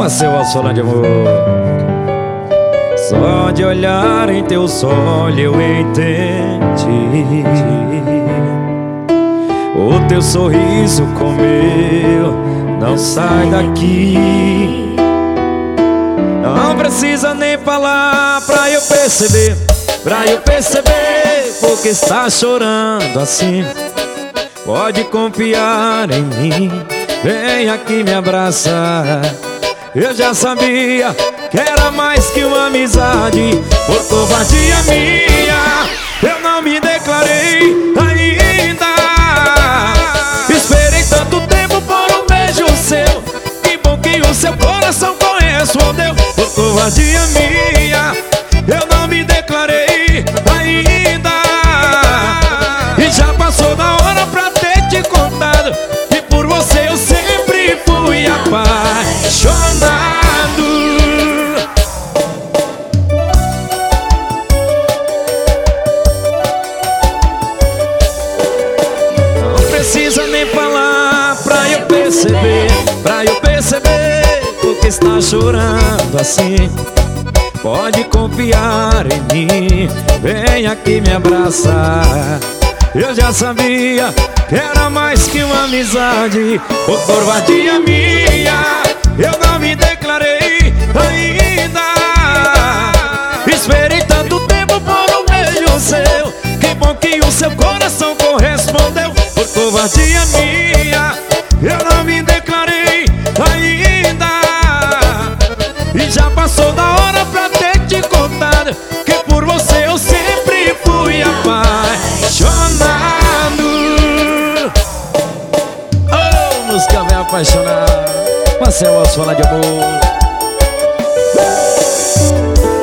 Marcel Alçolan de amor. Só de olhar em teus olhos eu entendi. O teu sorriso com o meu não sai daqui. Não precisa nem falar pra eu perceber, porque está chorando assim. Pode confiar em mim, vem aqui me abraçar. Eu já sabia que era mais que uma amizade. Por covardia minha, eu não me declarei ainda. Esperei tanto tempo por um beijo seu. Que bom que o seu coração correspondeu. Por covardia minha, eu não me declarei ainda. E já passou da hora pra ter te contado. E por você eu sempre fui apaixonado. Não precisa nem falar pra eu perceber, porque está chorando assim. Pode confiar em mim, vem aqui me abraçar. Eu já sabia que era mais que uma amizade. Por covardia minha, eu não me declarei ainda. Esperei tanto tempo por um beijo seu. Que bom que o seu coração correspondeu. Por covardia minha, eu não me declarei ainda. E já passou da hora pra ter te contado que por você eu sempre fui apaixonado. Oh, música bem apaixonada. Marcel Alçolan de amor.